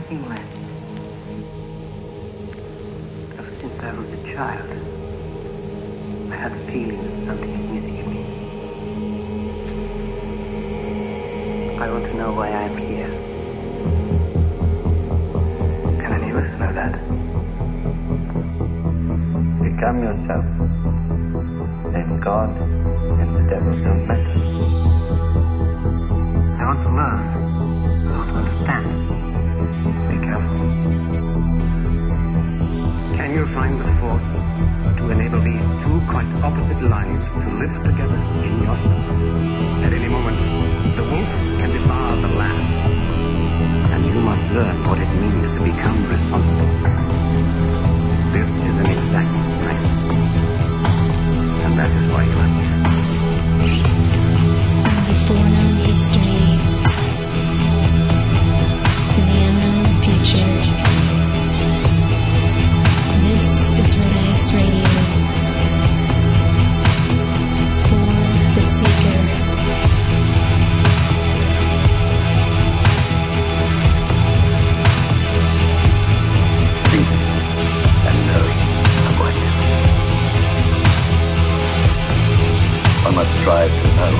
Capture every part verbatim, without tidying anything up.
nothing less. Ever since I was a child, I had a feeling that something is missing in me. I want to know why I am here. Can any of us know that? Become yourself. Then God and the devil don't matter. I want to learn. I want to understand. Be careful. Can you find the force to enable these two quite opposite lives to live together in yourself? At any moment, the wolf can devour the lamb. And you must learn what it means to become responsible. This is an exact science. And that is why you are here. Before known history to the unknown future. This is Red Ice Radio for the Seeker. Think and know what. I must strive to know.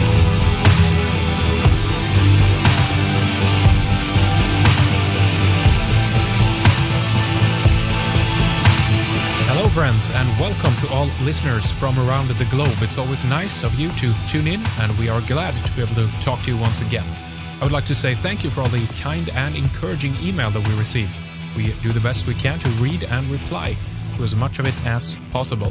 Hello friends, and welcome to all listeners from around the globe. It's always nice of you to tune in, and we are glad to be able to talk to you once again. I would like to say thank you for all the kind and encouraging email that we receive. We do the best we can to read and reply to as much of it as possible.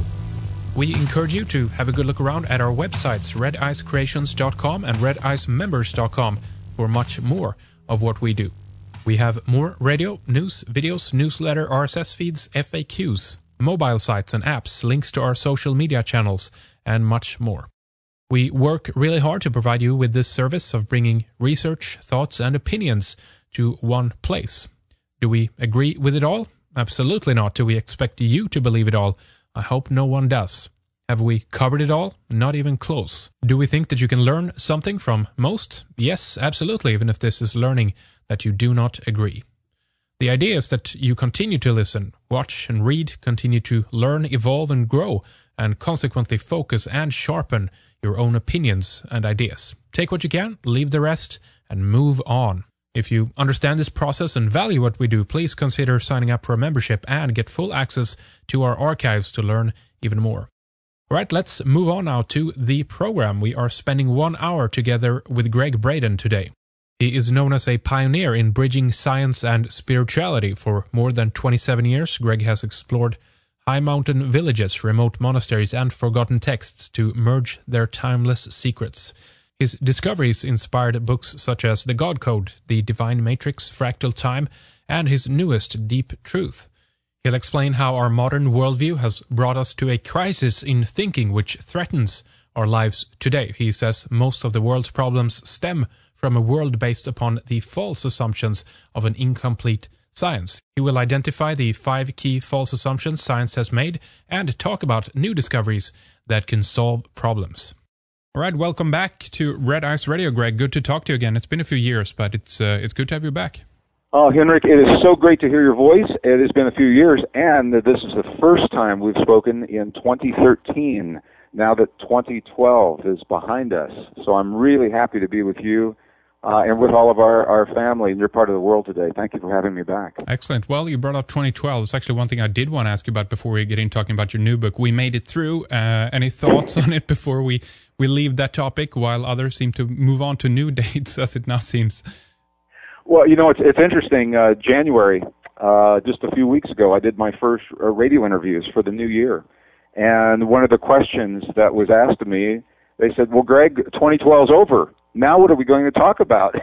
We encourage you to have a good look around at our websites, red ice creations dot com and red ice members dot com, for much more of what we do. We have more radio, news, videos, newsletter, R S S feeds, F A Qs, mobile sites and apps, links to our social media channels, and much more. We work really hard to provide you with this service of bringing research, thoughts, and opinions to one place. Do we agree with it all? Absolutely not. Do we expect you to believe it all? I hope no one does. Have we covered it all? Not even close. Do we think that you can learn something from most? Yes, absolutely, even if this is learning that you do not agree. The idea is that you continue to listen, watch and read, continue to learn, evolve and grow, and consequently focus and sharpen your own opinions and ideas. Take what you can, leave the rest, and move on. If you understand this process and value what we do, please consider signing up for a membership and get full access to our archives to learn even more. All right, let's move on now to the program. We are spending one hour together with Gregg Braden today. He is known as a pioneer in bridging science and spirituality. For more than twenty-seven years, Gregg has explored high mountain villages, remote monasteries, and forgotten texts to merge their timeless secrets. His discoveries inspired books such as The God Code, The Divine Matrix, Fractal Time, and his newest, Deep Truth. He'll explain how our modern worldview has brought us to a crisis in thinking which threatens our lives today. He says most of the world's problems stem from a world based upon the false assumptions of an incomplete science. He will identify the five key false assumptions science has made and talk about new discoveries that can solve problems. All right, welcome back to Red Ice Radio, Gregg. Good to talk to you again. It's been a few years, but it's uh, it's good to have you back. Oh, Henrik, it is so great to hear your voice. It has been a few years, and this is the first time we've spoken in twenty thirteen, now that twenty twelve is behind us. So I'm really happy to be with you uh, and with all of our, our family in your part of the world today. Thank you for having me back. Excellent. Well, you brought up twenty twelve. It's actually one thing I did want to ask you about before we get in talking about your new book. We made it through. Uh, any thoughts on it before we, we leave that topic, while others seem to move on to new dates, as it now seems? Well, you know, it's it's interesting. Uh, January, uh, just a few weeks ago, I did my first uh, radio interviews for the new year. And one of the questions that was asked of me, they said, well, Gregg, twenty twelve is over. Now what are we going to talk about?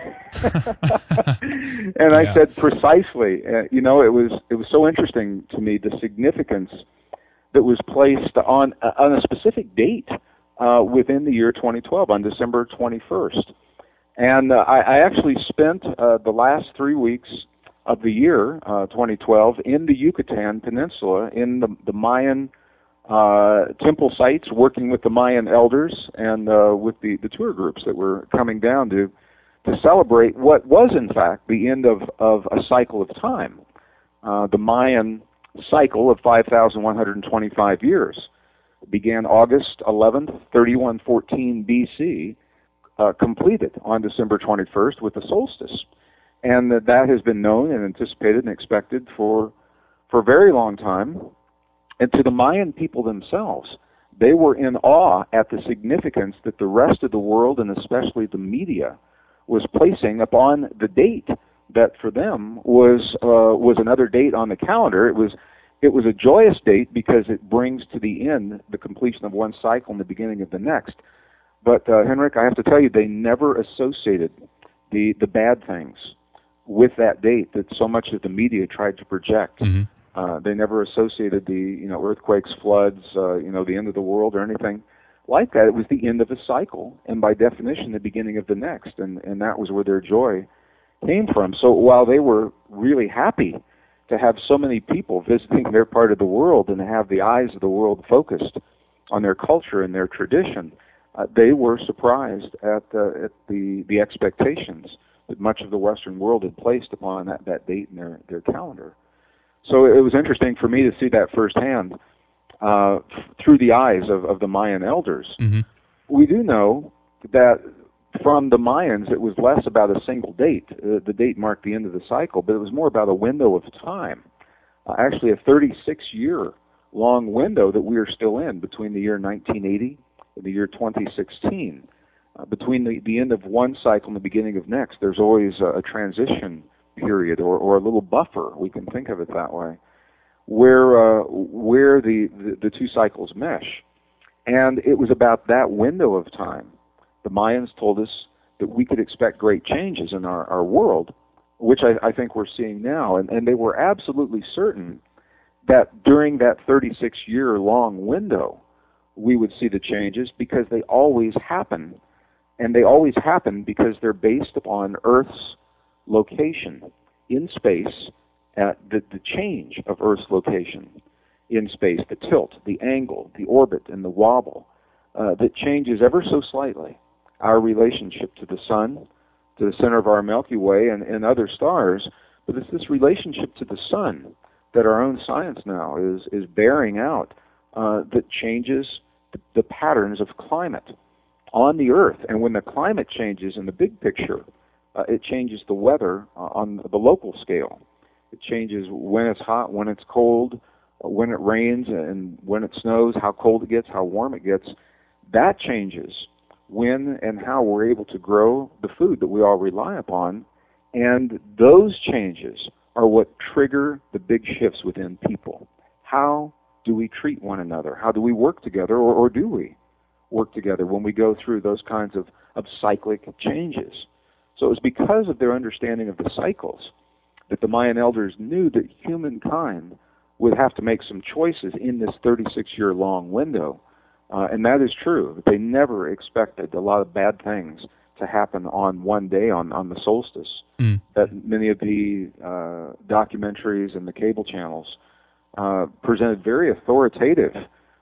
And I yeah. said, precisely. Uh, you know, it was it was so interesting to me, the significance that was placed on, uh, on a specific date uh, within the year twenty twelve, on December twenty-first. And uh, I, I actually spent uh, the last three weeks of the year, uh, twenty twelve, in the Yucatan Peninsula, in the, the Mayan uh, temple sites, working with the Mayan elders and uh, with the, the tour groups that were coming down to to celebrate what was, in fact, the end of, of a cycle of time. Uh, the Mayan cycle of five thousand one hundred twenty-five years began August eleventh, thirty-one fourteen B C, uh, completed on December twenty-first with the solstice. And that, that has been known and anticipated and expected for, for a very long time. And to the Mayan people themselves, they were in awe at the significance that the rest of the world, and especially the media, was placing upon the date that for them was uh, was another date on the calendar. It was it was a joyous date because it brings to the end the completion of one cycle and the beginning of the next. But uh, Henrik, I have to tell you, they never associated the the bad things with that date that so much of the media tried to project. Mm-hmm. Uh, they never associated the you know earthquakes, floods, uh, you know the end of the world or anything like that. It was the end of a cycle, and by definition, the beginning of the next, and and that was where their joy came from. So while they were really happy to have so many people visiting their part of the world and to have the eyes of the world focused on their culture and their tradition, uh, they were surprised at, uh, at the, the expectations that much of the Western world had placed upon that, that date in their, their calendar. So it was interesting for me to see that firsthand uh, f- through the eyes of, of the Mayan elders. Mm-hmm. We do know that from the Mayans, it was less about a single date. Uh, the date marked the end of the cycle, but it was more about a window of time. Uh, actually, a thirty-six year long window that we are still in between the year nineteen eighty and the year twenty sixteen. Uh, between the, the end of one cycle and the beginning of next, there's always a, a transition period or, or a little buffer, we can think of it that way, where uh, where the, the, the two cycles mesh. And it was about that window of time. The Mayans told us that we could expect great changes in our, our world, which I, I think we're seeing now. And, and they were absolutely certain that during that thirty-six year long window, we would see the changes because they always happen. And they always happen because they're based upon Earth's location in space, at the, the change of Earth's location in space, the tilt, the angle, the orbit, and the wobble, uh, that changes ever so slightly our relationship to the sun, to the center of our Milky Way, and, and other stars. But it's this relationship to the sun that our own science now is, is bearing out uh, that changes the, the patterns of climate on the Earth. And when the climate changes in the big picture, uh, it changes the weather uh, on the local scale. It changes when it's hot, when it's cold, uh, when it rains, and when it snows, how cold it gets, how warm it gets. That changes when and how we're able to grow the food that we all rely upon. And those changes are what trigger the big shifts within people. How do we treat one another? How do we work together, or, or do we work together when we go through those kinds of, of cyclic changes? So it was because of their understanding of the cycles that the Mayan elders knew that humankind would have to make some choices in this thirty-six year long window. Uh, and that is true. They never expected a lot of bad things to happen on one day, on, on the solstice. Mm. That many of the uh, documentaries and the cable channels uh, presented very authoritative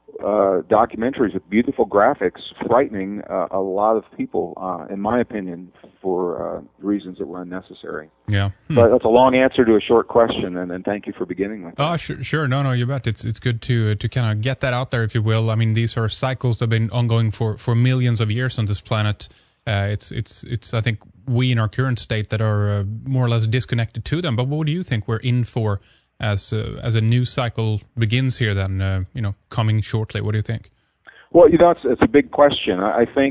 uh, documentaries with beautiful graphics, frightening uh, a lot of people, uh, in my opinion, for uh, reasons that were unnecessary. Yeah. Hmm. But that's a long answer to a short question, and, and thank you for beginning with that. Oh, sure, sure. No, no, you bet. It's it's good to to kind of get that out there, if you will. I mean, these are cycles that have been ongoing for, for millions of years on this planet. Uh, it's it's it's. I think we in our current state that are uh, more or less disconnected to them. But what do you think we're in for as uh, as a new cycle begins here? Then uh, you know, coming shortly. What do you think? Well, you know, it's it's a big question. I think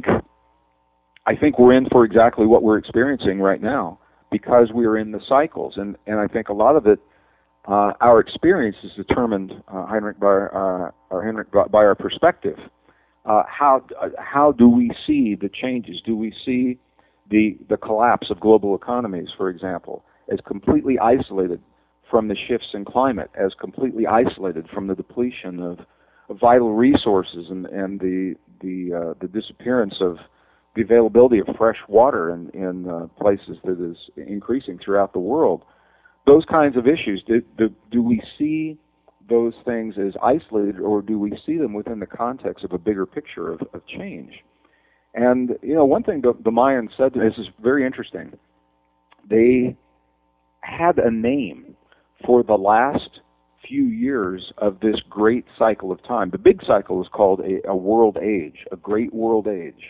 I think we're in for exactly what we're experiencing right now, because we are in the cycles, and and I think a lot of it, uh, our experience is determined, uh, Heinrich, by uh, or Henrik, by our perspective. Uh, how uh, how do we see the changes? Do we see the the collapse of global economies, for example, as completely isolated from the shifts in climate, as completely isolated from the depletion of, of vital resources and and the the uh, the disappearance of the availability of fresh water in in uh, places that is increasing throughout the world? Those kinds of issues. Do do, do we see those things as isolated, or do we see them within the context of a bigger picture of, of change? And, you know, one thing the, the Mayans said, this is very interesting, they had a name for the last few years of this great cycle of time. The big cycle is called a, a world age, a great world age.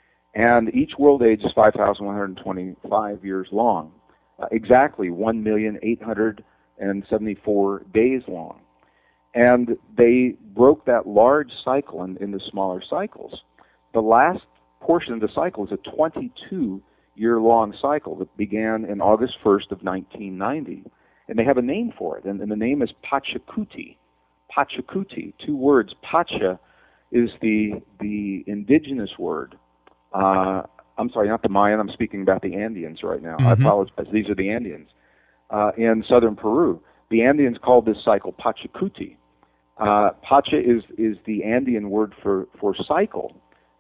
And each world age is five thousand one hundred twenty-five years long, uh, exactly one million eight hundred seventy-four days long. And they broke that large cycle in, into smaller cycles. The last portion of the cycle is a twenty-two year long cycle that began in August first of nineteen ninety. And they have a name for it, and, and the name is Pachacuti. Pachacuti, two words. Pacha is the the indigenous word. Uh, I'm sorry, not the Mayan. I'm speaking about the Andeans right now. Mm-hmm. I apologize. These are the Andeans uh, in southern Peru. The Andeans called this cycle Pachacuti. Uh, Pacha is is the Andean word for for cycle,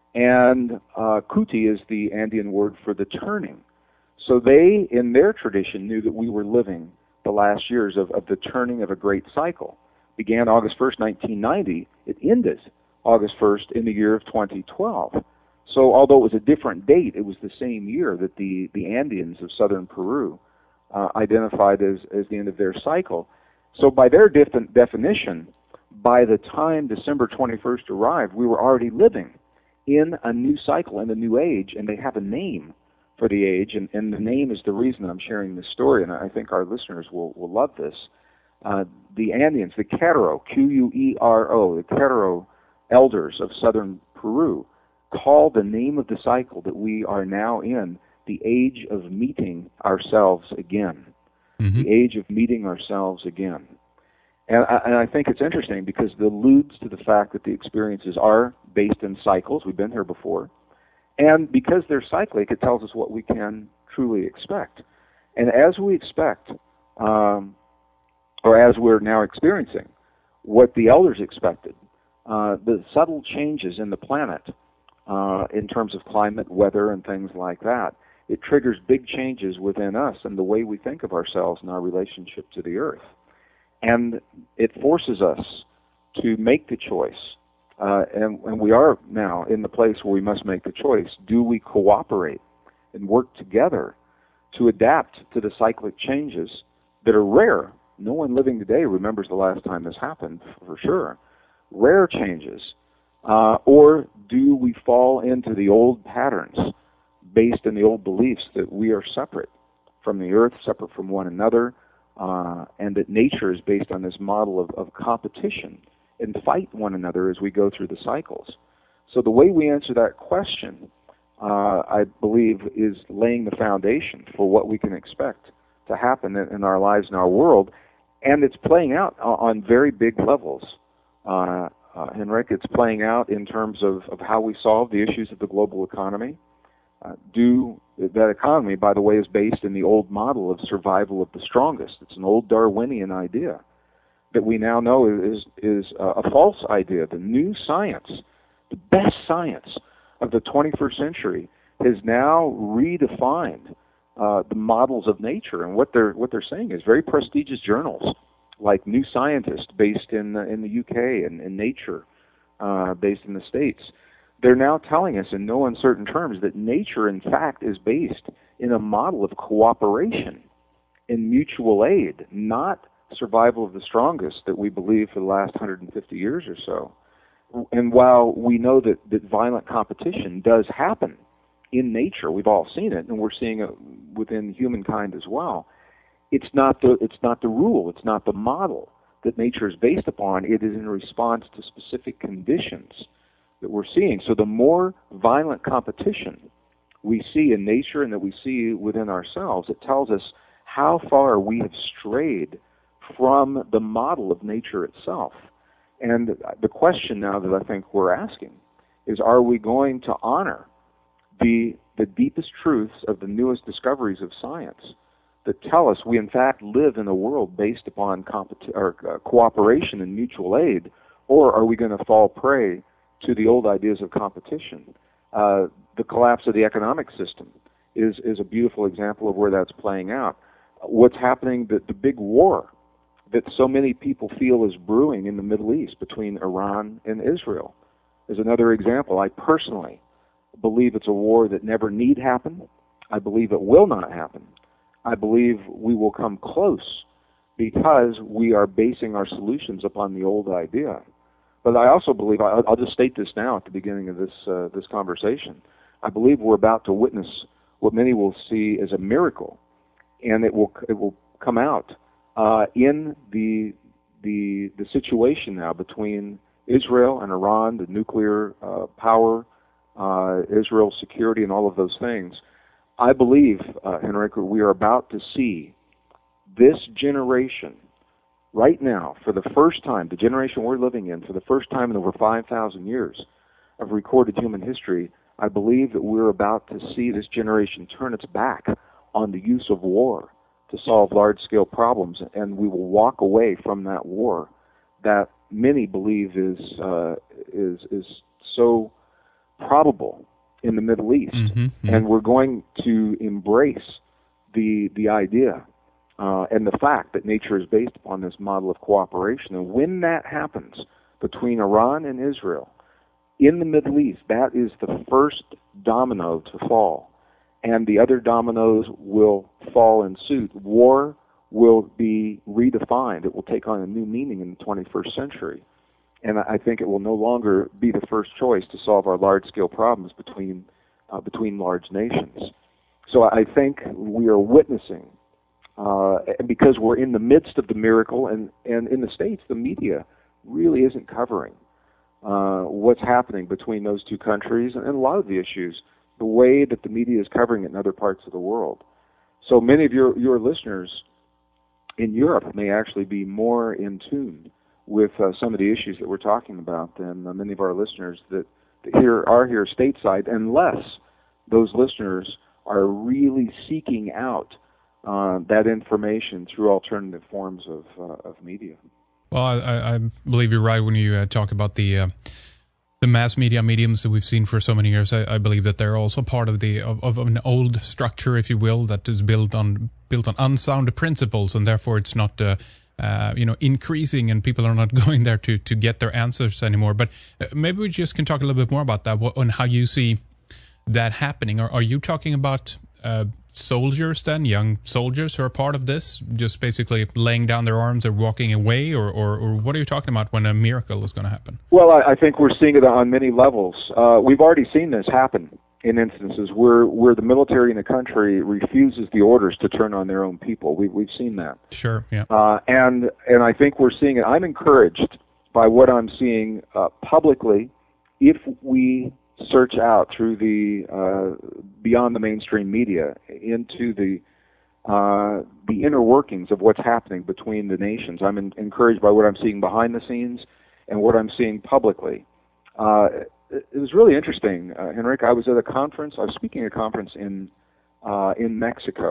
and uh, Kuti is the Andean word for the turning. So they, in their tradition, knew that we were living the last years of, of the turning of a great cycle. Began August first, nineteen ninety. It ended August first in the year of twenty twelve. So although it was a different date, it was the same year that the, the Andeans of southern Peru uh, identified as, as the end of their cycle. So by their def- definition, by the time December twenty-first arrived, we were already living in a new cycle, in a new age, and they have a name for the age, and, and the name is the reason I'm sharing this story, and I think our listeners will, will love this. Uh, the Andeans, the Quero, Q U E R O, the Quero elders of southern Peru, call the name of the cycle that we are now in the age of meeting ourselves again. Mm-hmm. The age of meeting ourselves again. And I, and I think it's interesting because it alludes to the fact that the experiences are based in cycles. We've been here before. And because they're cyclic, it tells us what we can truly expect. And as we expect, um, or as we're now experiencing, what the elders expected, uh, the subtle changes in the planet uh, in terms of climate, weather, and things like that, it triggers big changes within us and the way we think of ourselves and our relationship to the earth. And it forces us to make the choice. Uh, and, and we are now in the place where we must make the choice. Do we cooperate and work together to adapt to the cyclic changes that are rare? No one living today remembers the last time this happened, for sure. Rare changes. Uh, or do we fall into the old patterns based in the old beliefs that we are separate from the earth, separate from one another, uh, and that nature is based on this model of, of competition and fight one another as we go through the cycles? So the way we answer that question, uh, I believe, is laying the foundation for what we can expect to happen in, in our lives and our world, and it's playing out on very big levels. Uh, uh, Henrik, it's playing out in terms of, of how we solve the issues of the global economy. Uh, do that economy, by the way, is based in the old model of survival of the strongest. It's an old Darwinian idea that we now know is is a false idea. The new science, the best science of the twenty-first century, has now redefined uh, the models of nature, and what they're what they're saying is very prestigious journals like New Scientist, based in uh, in the U K, and, and Nature, uh, based in the States. They're now telling us in no uncertain terms that nature, in fact, is based in a model of cooperation and mutual aid, not survival of the strongest that we believe for the last one hundred fifty years or so. And while we know that, that violent competition does happen in nature, we've all seen it, and we're seeing it within humankind as well, it's not the it's not the rule, it's not the model that nature is based upon. It is in response to specific conditions that we're seeing. So the more violent competition we see in nature and that we see within ourselves, it tells us how far we have strayed from the model of nature itself. And the question now that I think we're asking is, are we going to honor the the deepest truths of the newest discoveries of science that tell us we in fact live in a world based upon competi- or, uh, cooperation and mutual aid, or are we going to fall prey to the old ideas of competition? Uh, the collapse of the economic system is, is a beautiful example of where that's playing out. What's happening, the, the big war that so many people feel is brewing in the Middle East between Iran and Israel is another example. I personally believe it's a war that never need happen. I believe it will not happen. I believe we will come close because we are basing our solutions upon the old idea. But I also believe, I'll, I'll just state this now at the beginning of this uh, this conversation, I believe we're about to witness what many will see as a miracle, and it will it will come out uh, in the the the situation now between Israel and Iran, the nuclear uh, power, uh, Israel's security, and all of those things. I believe, uh, Henrik, we are about to see this generation right now, for the first time, the generation we're living in, for the first time in over five thousand years of recorded human history, I believe that we're about to see this generation turn its back on the use of war to solve large-scale problems, and we will walk away from that war that many believe is uh, is is so probable in the Middle East, mm-hmm, mm-hmm. and we're going to embrace the the idea uh, and the fact that nature is based upon this model of cooperation. And when that happens between Iran and Israel in the Middle East, that is the first domino to fall, and the other dominoes will fall in suit. War will be redefined. It will take on a new meaning in the twenty-first century. And I think it will no longer be the first choice to solve our large-scale problems between uh, between large nations. So I think we are witnessing, uh, and because we're in the midst of the miracle, and, and in the States, the media really isn't covering uh, what's happening between those two countries and a lot of the issues, the way that the media is covering it in other parts of the world. So many of your, your listeners in Europe may actually be more in tune with uh, some of the issues that we're talking about than uh, many of our listeners that, that here are here stateside, unless those listeners are really seeking out uh, that information through alternative forms of uh, of media. Well, I, I believe you're right when you uh, talk about the uh, the mass media mediums that we've seen for so many years. I, I believe that they're also part of the of, of an old structure, if you will, that is built on built on unsound principles, and therefore it's not Uh, Uh, you know, increasing, and people are not going there to, to get their answers anymore. But uh, maybe we just can talk a little bit more about that, what, on how you see that happening. Are, are you talking about uh, soldiers then, young soldiers who are part of this, just basically laying down their arms or walking away, or, or, or what are you talking about when a miracle is going to happen? Well, I, I think we're seeing it on many levels. Uh, we've already seen this happen in instances where, where the military in the country refuses the orders to turn on their own people. We, we've seen that. Sure, yeah. Uh, and and I think we're seeing it. I'm encouraged by what I'm seeing uh, publicly if we search out through the, uh, beyond the mainstream media, into the uh, the inner workings of what's happening between the nations. I'm in, encouraged by what I'm seeing behind the scenes and what I'm seeing publicly. Uh, It was really interesting, uh, Henrik. I was at a conference. I was speaking at a conference in uh, in Mexico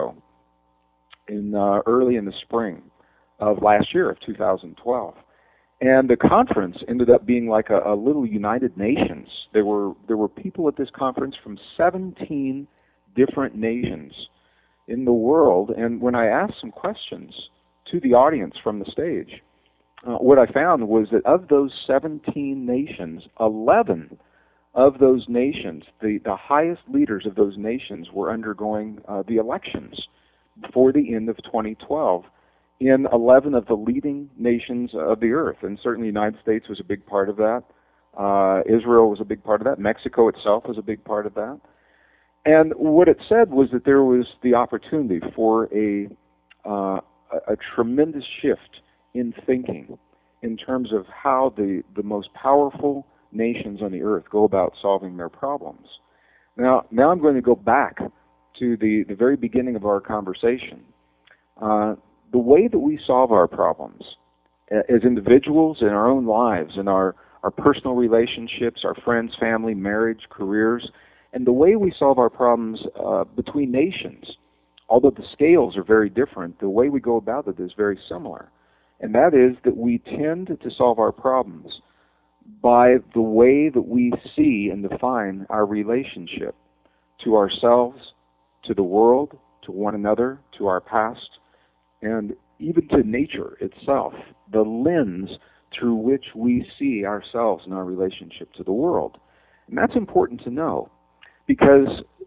in uh, early in the spring of last year of two thousand twelve, and the conference ended up being like a, a little United Nations. There were there were people at this conference from seventeen different nations in the world, and when I asked some questions to the audience from the stage, uh, what I found was that of those seventeen nations, eleven of those nations, the, the highest leaders of those nations were undergoing uh, the elections before the end of twenty twelve in eleven of the leading nations of the earth. And certainly the United States was a big part of that. Uh, Israel was a big part of that. Mexico itself was a big part of that. And what it said was that there was the opportunity for a, uh, a, a tremendous shift in thinking in terms of how the, the most powerful nations on the earth go about solving their problems. Now, now I'm going to go back to the, the very beginning of our conversation. Uh, the way that we solve our problems as individuals in our own lives, in our, our personal relationships, our friends, family, marriage, careers, and the way we solve our problems uh, between nations, although the scales are very different, the way we go about it is very similar. And that is that we tend to solve our problems by the way that we see and define our relationship to ourselves, to the world, to one another, to our past, and even to nature itself, the lens through which we see ourselves and our relationship to the world. And that's important to know, because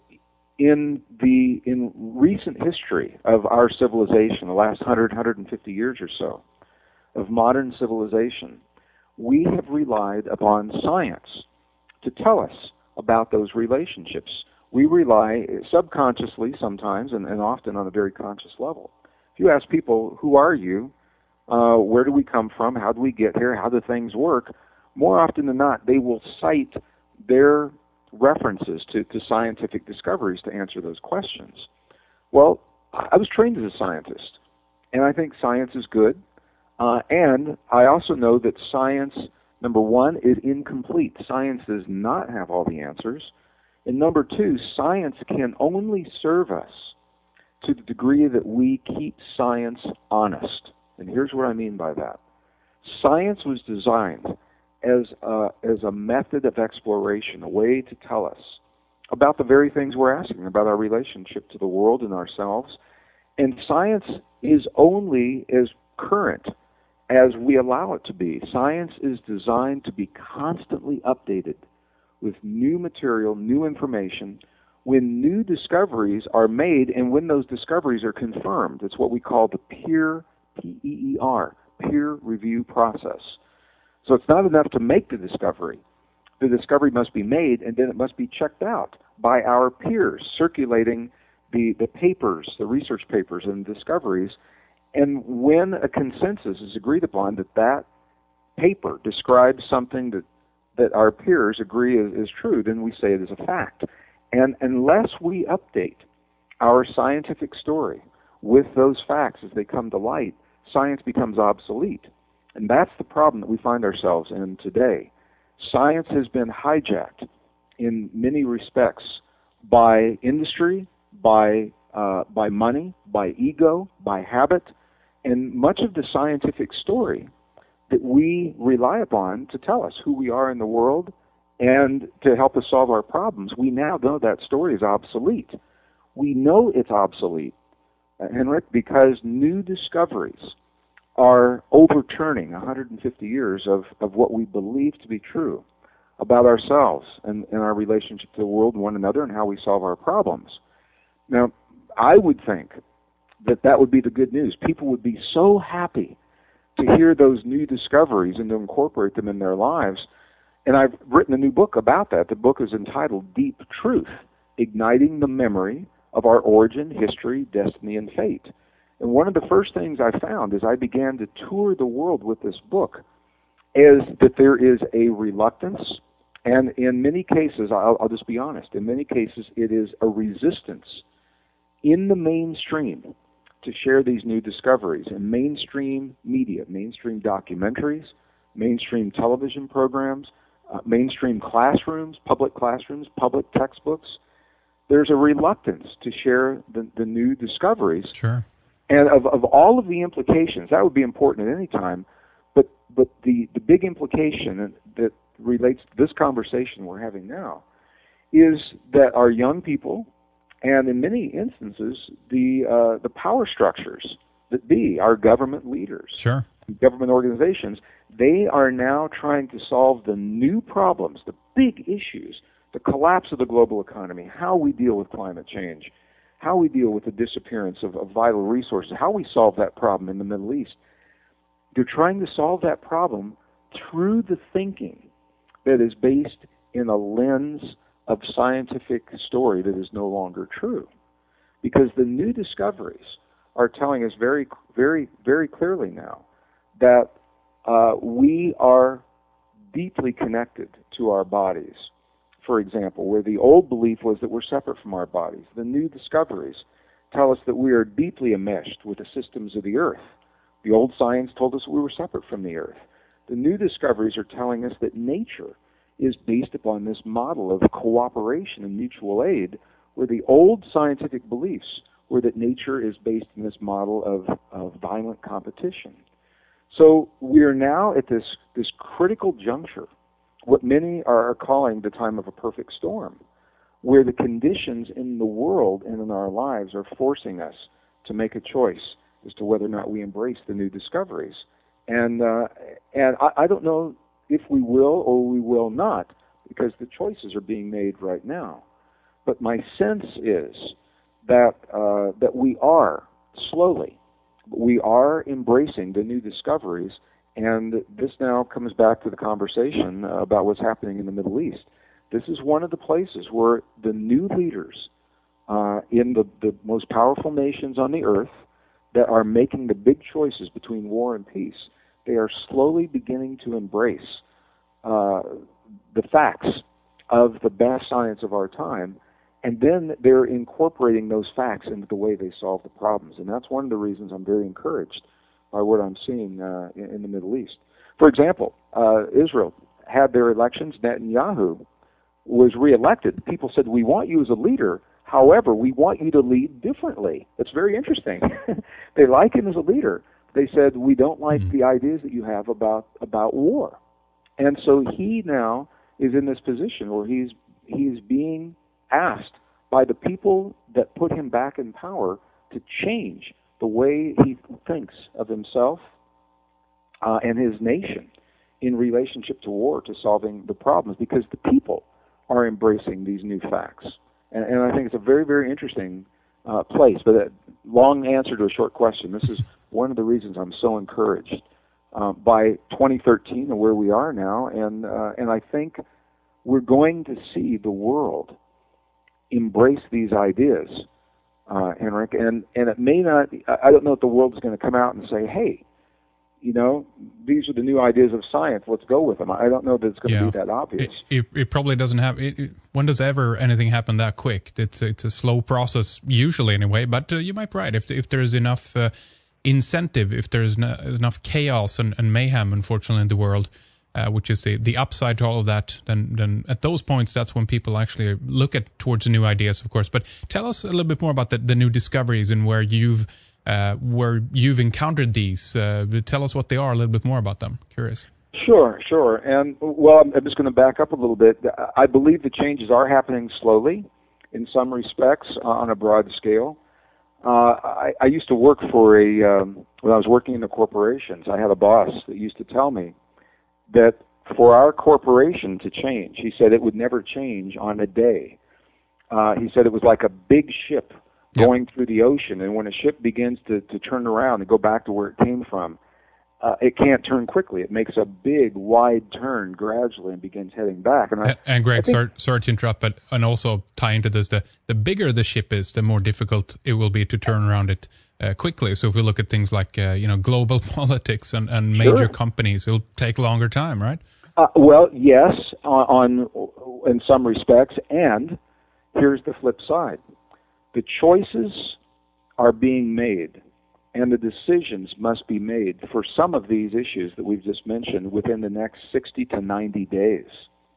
in the in recent history of our civilization, the last one hundred, one hundred fifty years or so of modern civilization, we have relied upon science to tell us about those relationships. We rely subconsciously sometimes and, and often on a very conscious level. If you ask people, who are you? Uh, where do we come from? How do we get here? How do things work? More often than not, they will cite their references to, to scientific discoveries to answer those questions. Well, I was trained as a scientist, and I think science is good. Uh, and I also know that science, number one, is incomplete. Science does not have all the answers. And number two, science can only serve us to the degree that we keep science honest. And here's what I mean by that. Science was designed as a, as a method of exploration, a way to tell us about the very things we're asking, about our relationship to the world and ourselves. And science is only as current as we allow it to be. Science is designed to be constantly updated with new material, new information, when new discoveries are made and when those discoveries are confirmed. It's what we call the peer, P E E R, peer review process. So it's not enough to make the discovery. The discovery must be made, and then it must be checked out by our peers, circulating the, the papers, the research papers and discoveries. And when a consensus is agreed upon that that paper describes something that, that our peers agree is, is true, then we say it is a fact. And unless we update our scientific story with those facts as they come to light, science becomes obsolete. And that's the problem that we find ourselves in today. Science has been hijacked in many respects by industry, by uh, by money, by ego, by habit, and much of the scientific story that we rely upon to tell us who we are in the world and to help us solve our problems, we now know that story is obsolete. We know it's obsolete, uh, Henrik, because new discoveries are overturning one hundred fifty years of, of what we believe to be true about ourselves and, and our relationship to the world and one another and how we solve our problems. Now, I would think that that would be the good news. People would be so happy to hear those new discoveries and to incorporate them in their lives. And I've written a new book about that. The book is entitled Deep Truth, Igniting the Memory of Our Origin, History, Destiny, and Fate. And one of the first things I found as I began to tour the world with this book is that there is a reluctance, and in many cases, I'll, I'll just be honest, in many cases it is a resistance in the mainstream to share these new discoveries in mainstream media, mainstream documentaries, mainstream television programs, uh, mainstream classrooms, public classrooms, public textbooks. There's a reluctance to share the, the new discoveries. Sure. And of, of all of the implications, that would be important at any time, but but the, the big implication that relates to this conversation we're having now is that our young people, and in many instances, the uh, the power structures that be, our government leaders, sure, government organizations, they are now trying to solve the new problems, the big issues, the collapse of the global economy, how we deal with climate change, how we deal with the disappearance of, of vital resources, how we solve that problem in the Middle East. They're trying to solve that problem through the thinking that is based in a lens of scientific story that is no longer true. Because the new discoveries are telling us very, very, very clearly now that uh, we are deeply connected to our bodies. For example, where the old belief was that we're separate from our bodies, the new discoveries tell us that we are deeply enmeshed with the systems of the earth. The old science told us we were separate from the earth. The new discoveries are telling us that nature is based upon this model of cooperation and mutual aid, where the old scientific beliefs were that nature is based in this model of, of violent competition. So we are now at this, this critical juncture, what many are calling the time of a perfect storm, where the conditions in the world and in our lives are forcing us to make a choice as to whether or not we embrace the new discoveries. And uh, and I, I don't know if we will or we will not, because the choices are being made right now. but my sense is that uh, that we are slowly, we are embracing the new discoveries, and this now comes back to the conversation about what's happening in the Middle East. This is one of the places where the new leaders uh, in the, the most powerful nations on the earth that are making the big choices between war and peace, they are slowly beginning to embrace uh, the facts of the best science of our time, and then they're incorporating those facts into the way they solve the problems. And that's one of the reasons I'm very encouraged by what I'm seeing uh, in, in the Middle East. For example, uh, Israel had their elections. Netanyahu was reelected. People said, we want you as a leader. However, we want you to lead differently. That's very interesting. They like him as a leader. They said, we don't like mm-hmm. the ideas that you have about, about war. And so he now is in this position where he's he's being asked by the people that put him back in power to change the way he thinks of himself uh, and his nation in relationship to war, to solving the problems, because the people are embracing these new facts. And, and I think it's a very, very interesting uh, place. But a long answer to a short question. This is one of the reasons I'm so encouraged uh, by twenty thirteen and where we are now. And uh, and I think we're going to see the world embrace these ideas, uh, Henrik. And, and it may not, I don't know if the world is going to come out and say, hey, you know, these are the new ideas of science, let's go with them. I don't know that it's going yeah. to be that obvious. It, it, it probably doesn't have, it, it, when does ever anything happen that quick? It's, it's a slow process, usually anyway, but uh, you might be right. If, if there's enough uh, incentive, if there's no, enough chaos and, and mayhem, unfortunately, in the world, uh, which is the, the upside to all of that, then, then at those points, that's when people actually look at towards the new ideas, of course. But tell us a little bit more about the, the new discoveries and where you've Uh, where you've encountered these. Uh, tell us what they are, a little bit more about them. Curious. Sure, sure. And, well, I'm just going to back up a little bit. I believe the changes are happening slowly in some respects on a broad scale. Uh, I, I used to work for a, um, when I was working in the corporations, I had a boss that used to tell me that for our corporation to change, he said it would never change on a day. Uh, he said it was like a big ship going through the ocean, and when a ship begins to, to turn around and go back to where it came from, uh, it can't turn quickly. It makes a big, wide turn gradually and begins heading back. And, I, and, and Greg, think, sorry, sorry to interrupt, but and also tie into this, the, the bigger the ship is, the more difficult it will be to turn around it uh, quickly. So if we look at things like uh, you know global politics and, and major sure. companies, it'll take longer time, right? Uh, well, yes, on, on in some respects, and here's the flip side. The choices are being made, and the decisions must be made for some of these issues that we've just mentioned within the next sixty to ninety days.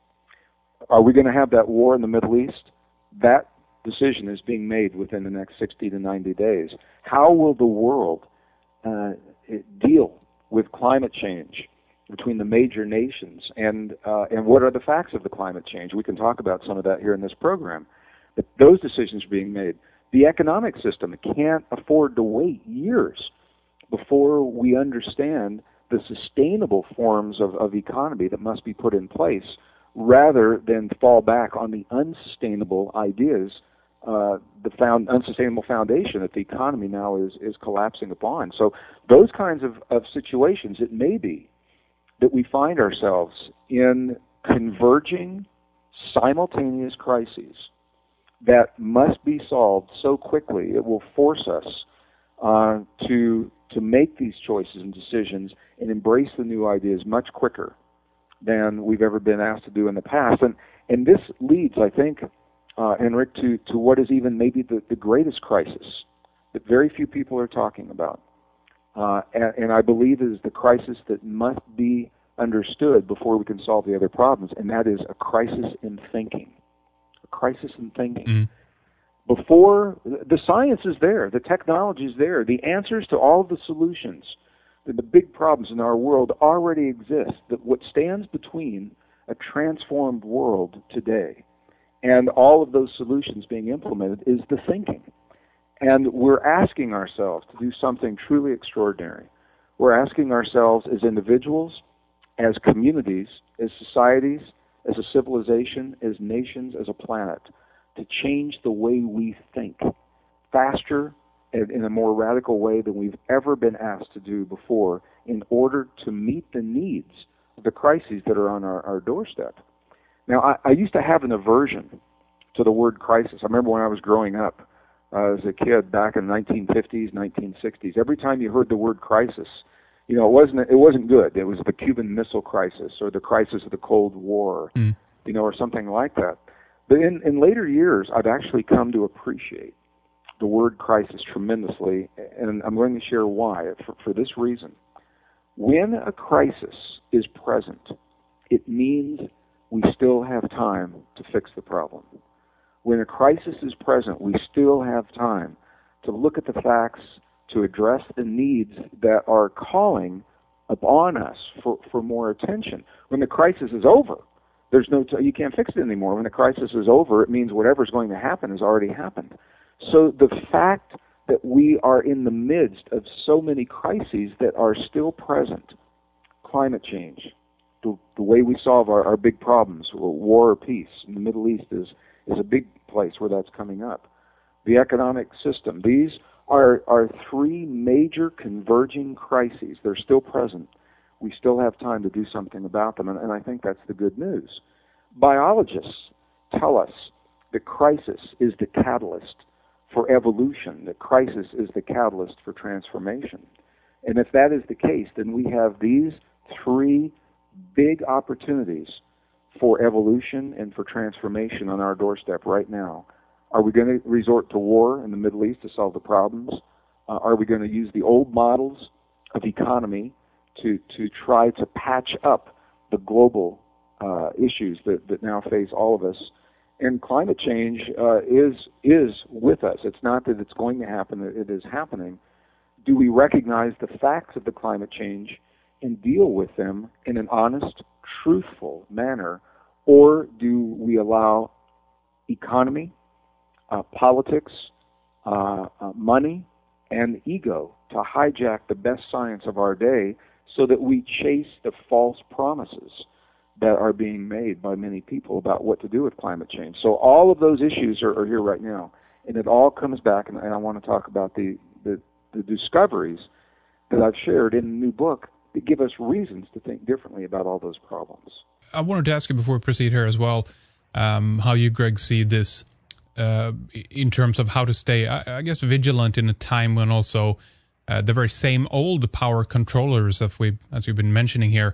Are we going to have that war in the Middle East? That decision is being made within the next sixty to ninety days. How will the world uh, deal with climate change between the major nations, and uh, and what are the facts of the climate change? We can talk about some of that here in this program. But those decisions are being made. The economic system can't afford to wait years before we understand the sustainable forms of, of economy that must be put in place, rather than fall back on the unsustainable ideas, uh, the found, unsustainable foundation that the economy now is, is collapsing upon. So those kinds of, of situations, it may be that we find ourselves in converging simultaneous crises that must be solved so quickly. It will force us uh, to to make these choices and decisions and embrace the new ideas much quicker than we've ever been asked to do in the past. And and this leads, I think, uh, Henrik, to, to what is even maybe the, the greatest crisis that very few people are talking about. Uh, and, and I believe is the crisis that must be understood before we can solve the other problems, and that is a crisis in thinking. Crisis in thinking. Mm. Before, the science is there, the technology is there, the answers to all of the solutions, the, the big problems in our world already exist. That what stands between a transformed world today and all of those solutions being implemented is the thinking. And we're asking ourselves to do something truly extraordinary. We're asking ourselves as individuals, as communities, as societies, as a civilization, as nations, as a planet, to change the way we think faster and in a more radical way than we've ever been asked to do before in order to meet the needs of the crises that are on our, our doorstep. Now, I, I used to have an aversion to the word crisis. I remember when I was growing up uh, as a kid back in the nineteen fifties, nineteen sixties, every time you heard the word crisis, you know, it wasn't it wasn't good. It was the Cuban Missile Crisis or the crisis of the Cold War, mm. you know, or something like that. But in, in later years, I've actually come to appreciate the word crisis tremendously, and I'm going to share why, for, for this reason. When a crisis is present, it means we still have time to fix the problem. When a crisis is present, we still have time to look at the facts, to address the needs that are calling upon us for, for more attention. When the crisis is over, there's no t- you can't fix it anymore. When the crisis is over, it means whatever's going to happen has already happened. So the fact that we are in the midst of so many crises that are still present, climate change, the, the way we solve our, our big problems, war or peace in the Middle East is, is a big place where that's coming up. The economic system, these are, are three major converging crises. They're still present. We still have time to do something about them, and, and I think that's the good news. Biologists tell us that crisis is the catalyst for evolution, that crisis is the catalyst for transformation. And if that is the case, then we have these three big opportunities for evolution and for transformation on our doorstep right now. Are we going to resort to war in the Middle East to solve the problems? Uh, are we going to use the old models of economy to, to try to patch up the global uh, issues that, that now face all of us? And climate change uh, is is with us. It's not that it's going to happen, it is happening. Do we recognize the facts of the climate change and deal with them in an honest, truthful manner, or do we allow economy, uh, politics, uh, uh, money, and ego to hijack the best science of our day so that we chase the false promises that are being made by many people about what to do with climate change? So all of those issues are, are here right now, and it all comes back, and, and I want to talk about the, the, the discoveries that I've shared in the new book that give us reasons to think differently about all those problems. I wanted to ask you before we proceed here as well, um, how you, Greg, see this uh, in terms of how to stay, I, I guess, vigilant in a time when also uh, the very same old power controllers, as, we, as we've been mentioning here,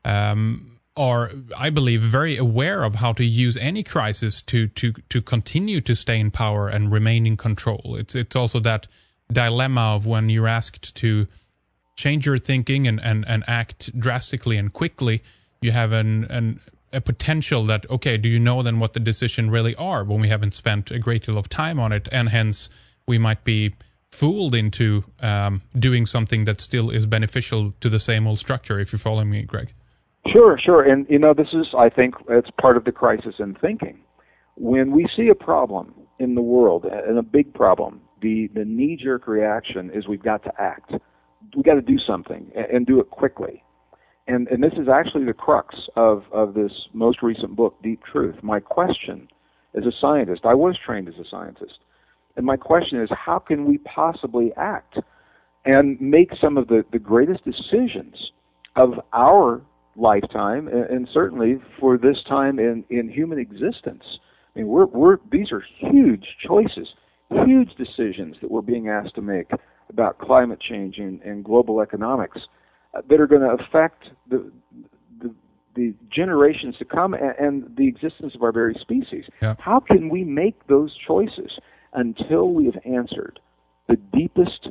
um, are, I believe, very aware of how to use any crisis to to to continue to stay in power and remain in control. It's it's also that dilemma of when you're asked to change your thinking and, and, and act drastically and quickly, you have an, an a potential that, okay, do you know then what the decision really are when we haven't spent a great deal of time on it, and hence we might be fooled into um, doing something that still is beneficial to the same old structure, if you're following me, Greg. Sure, sure. And, you know, this is, I think, it's part of the crisis in thinking. When we see a problem in the world, and a big problem, the, the knee-jerk reaction is we've got to act. We've got to do something, and, and do it quickly. And, and this is actually the crux of, of this most recent book, Deep Truth. My question as a scientist, I was trained as a scientist, and my question is, how can we possibly act and make some of the, the greatest decisions of our lifetime, and, and certainly for this time in, in human existence? I mean, we're, we're, these are huge choices, huge decisions that we're being asked to make about climate change and, and global economics uh, that are going to affect the, the, the generations to come and, and the existence of our very species. Yeah. How can we make those choices until we have answered the deepest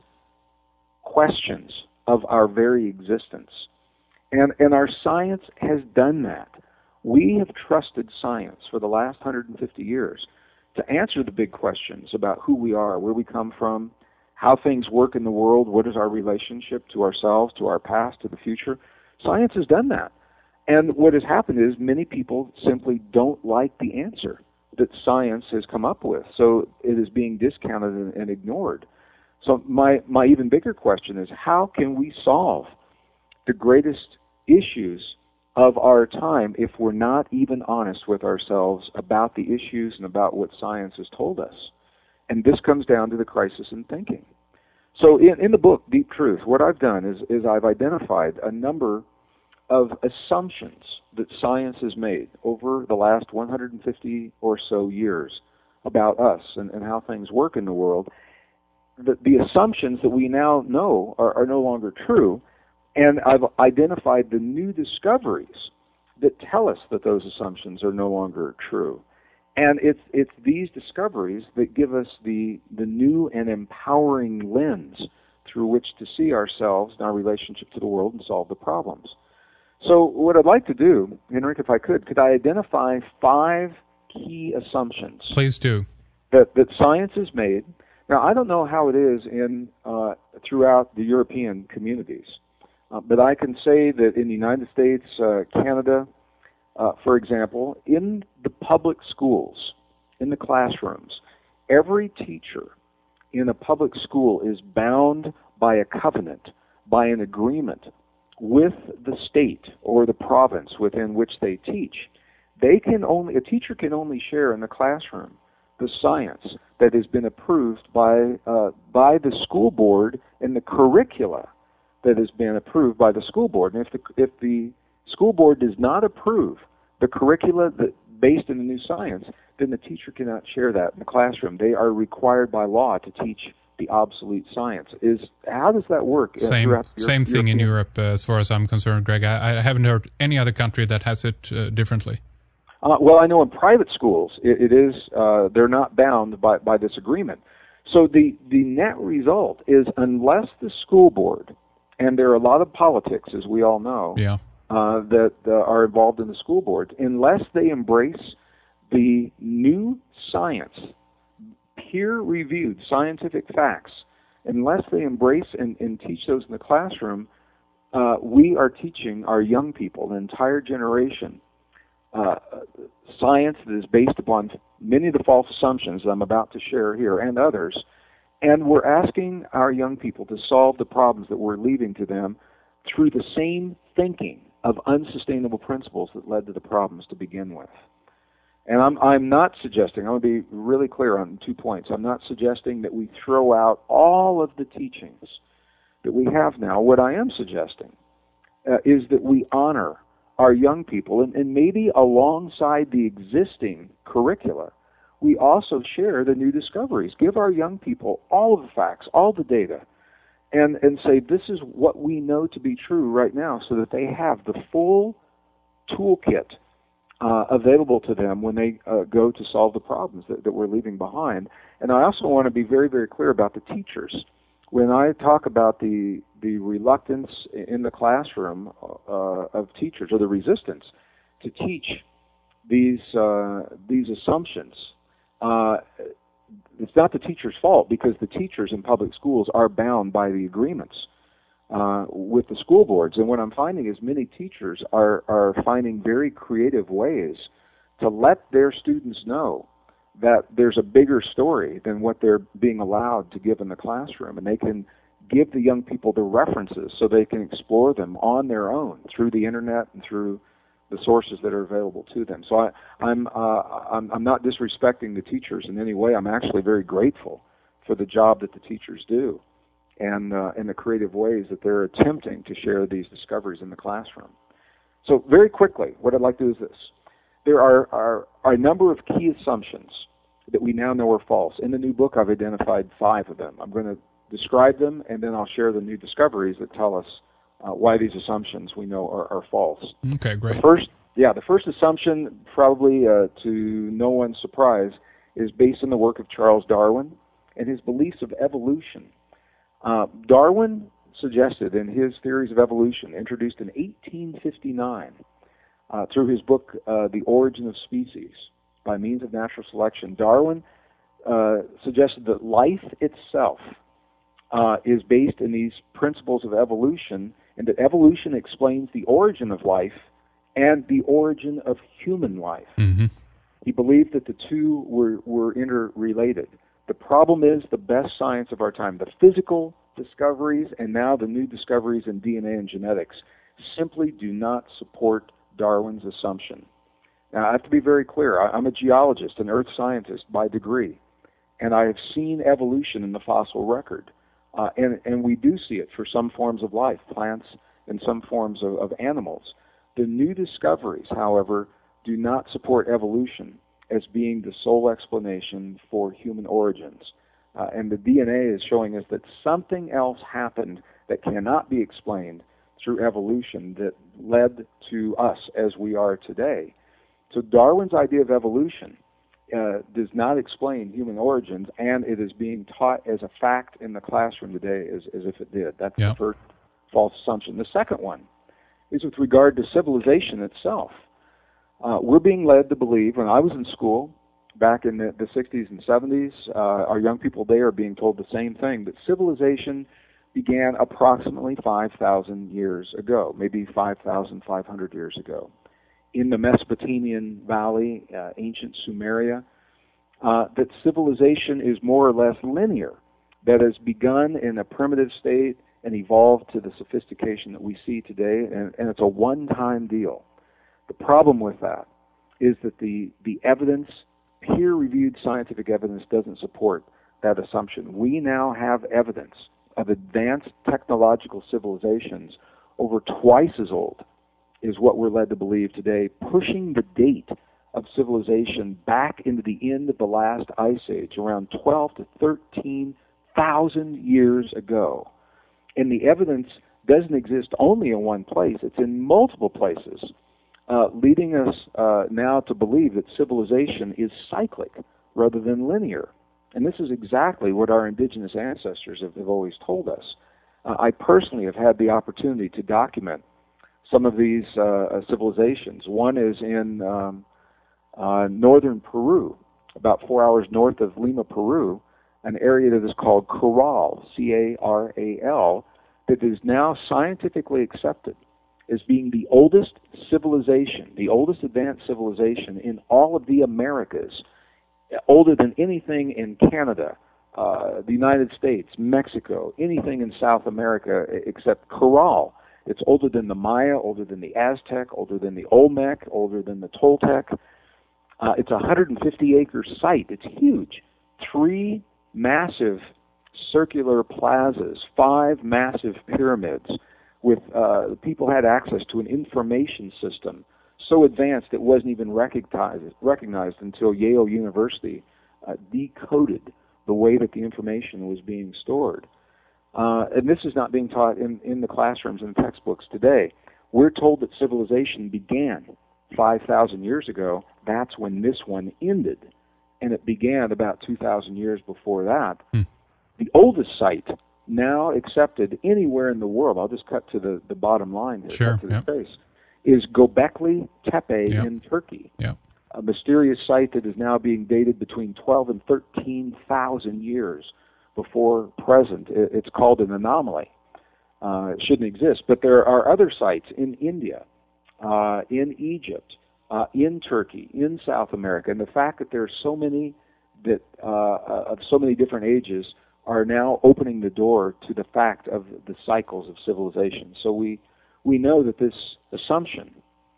questions of our very existence? And, and our science has done that. We have trusted science for the last one hundred fifty years to answer the big questions about who we are, where we come from, how things work in the world, what is our relationship to ourselves, to our past, to the future. Science has done that. And what has happened is many people simply don't like the answer that science has come up with. So it is being discounted and, and ignored. So my, my even bigger question is, how can we solve the greatest issues of our time if we're not even honest with ourselves about the issues and about what science has told us. And this comes down to the crisis in thinking. So in, in the book, Deep Truth, what I've done is, is I've identified a number of assumptions that science has made over the last one hundred fifty or so years about us and, and how things work in the world. The, the assumptions that we now know are, are no longer true, and I've identified the new discoveries that tell us that those assumptions are no longer true. And it's it's these discoveries that give us the the new and empowering lens through which to see ourselves and our relationship to the world and solve the problems. So what I'd like to do, Henrik, if I could, could I identify five key assumptions? Please do. That, that science has made. Now, I don't know how it is in uh, throughout the European communities, uh, but I can say that in the United States, uh, Canada, uh, for example, in the public schools, in the classrooms, every teacher in a public school is bound by a covenant, by an agreement with the state or the province within which they teach. They can only, a teacher can only share in the classroom the science that has been approved by uh, by the school board and the curricula that has been approved by the school board. And if the if the school board does not approve the curricula that based in the new science, then the teacher cannot share that in the classroom. They are required by law to teach the obsolete science. Is how does that work? Same Europe, same thing European? in Europe, uh, as far as I'm concerned, Greg. I, I haven't heard any other country that has it uh, differently. Uh, well, I know in private schools it, it is uh, they're not bound by, by this agreement. So the, the net result is unless the school board, and there are a lot of politics, as we all know, yeah. uh, that uh, are involved in the school board, unless they embrace the new science, peer-reviewed scientific facts, unless they embrace and, and teach those in the classroom, uh, we are teaching our young people, an entire generation, Uh, science that is based upon many of the false assumptions I'm about to share here and others, and we're asking our young people to solve the problems that we're leaving to them through the same thinking of unsustainable principles that led to the problems to begin with. And I'm, I'm not suggesting, I'm going to be really clear on two points. I'm not suggesting that we throw out all of the teachings that we have now. What I am suggesting uh, is that we honor our young people, and, and maybe alongside the existing curricula, we also share the new discoveries. Give our young people all of the facts, all the data, and, and say this is what we know to be true right now so that they have the full toolkit uh, available to them when they uh, go to solve the problems that, that we're leaving behind. And I also want to be very, very clear about the teachers. When I talk about the the reluctance in the classroom uh, of teachers, or the resistance to teach these uh, these assumptions, uh, it's not the teacher's fault, because the teachers in public schools are bound by the agreements uh, with the school boards. And what I'm finding is many teachers are are finding very creative ways to let their students know that there's a bigger story than what they're being allowed to give in the classroom, and they can give the young people the references so they can explore them on their own through the internet and through the sources that are available to them. So I, I'm, uh, I'm I'm not disrespecting the teachers in any way. I'm actually very grateful for the job that the teachers do, and uh, in the creative ways that they're attempting to share these discoveries in the classroom. So very quickly, what I'd like to do is this. There are, are, are a number of key assumptions that we now know are false. In the new book, I've identified five of them. I'm going to describe them, and then I'll share the new discoveries that tell us uh, why these assumptions we know are, are false. Okay, great. The first, yeah, the first assumption, probably uh, to no one's surprise, is based on the work of Charles Darwin and his beliefs of evolution. Uh, Darwin suggested in his theories of evolution, introduced in eighteen fifty-nine, Uh, through his book, uh, The Origin of Species, by means of natural selection, Darwin uh, suggested that life itself uh, is based in these principles of evolution, and that evolution explains the origin of life and the origin of human life. Mm-hmm. He believed that the two were, were interrelated. The problem is the best science of our time, the physical discoveries and now the new discoveries in D N A and genetics, simply do not support Darwin's assumption. Now, I have to be very clear. I, I'm a geologist, an earth scientist by degree, and I have seen evolution in the fossil record. Uh, and, and we do see it for some forms of life, plants and some forms of, of animals. The new discoveries, however, do not support evolution as being the sole explanation for human origins. Uh, and the D N A is showing us that something else happened that cannot be explained through evolution that led to us as we are today. So Darwin's idea of evolution uh, does not explain human origins, and it is being taught as a fact in the classroom today as, as if it did. That's yep. the first false assumption. The second one is with regard to civilization itself. Uh, we're being led to believe, when I was in school back in the, the sixties and seventies, uh, our young people today are being told the same thing, that civilization began approximately five thousand years ago, maybe five thousand five hundred years ago, in the Mesopotamian Valley, uh, ancient Sumeria, uh, that civilization is more or less linear, that has begun in a primitive state and evolved to the sophistication that we see today, and, and it's a one-time deal. The problem with that is that the, the evidence, peer-reviewed scientific evidence, doesn't support that assumption. We now have evidence of advanced technological civilizations over twice as old is what we're led to believe today, pushing the date of civilization back into the end of the last ice age, around twelve to thirteen thousand years ago. And the evidence doesn't exist only in one place, it's in multiple places. Uh, leading us uh, now to believe that civilization is cyclic rather than linear. And this is exactly what our indigenous ancestors have, have always told us. Uh, I personally have had the opportunity to document some of these uh, civilizations. One is in um, uh, northern Peru, about four hours north of Lima, Peru, an area that is called Caral, C A R A L, that is now scientifically accepted as being the oldest civilization, the oldest advanced civilization in all of the Americas, older than anything in Canada, uh, the United States, Mexico, anything in South America except Caral. It's older than the Maya, older than the Aztec, older than the Olmec, older than the Toltec. Uh, it's a one hundred fifty acre site. It's huge. Three massive circular plazas, five massive pyramids, with uh, people had access to an information system so advanced it wasn't even recognized, recognized until Yale University uh, decoded the way that the information was being stored. Uh, and this is not being taught in, in the classrooms and textbooks today. We're told that civilization began five thousand years ago. That's when this one ended. And it began about two thousand years before that. Hmm. The oldest site now accepted anywhere in the world, I'll just cut to the, the bottom line here, sure, cut to the yep. face, is Göbekli Tepe yep. in Turkey. Yep. A mysterious site that is now being dated between twelve and thirteen thousand years before present. It's called an anomaly. Uh, it shouldn't exist. But there are other sites in India, uh, in Egypt, uh, in Turkey, in South America. And the fact that there are so many that uh, of so many different ages are now opening the door to the fact of the cycles of civilization. So we we know that this assumption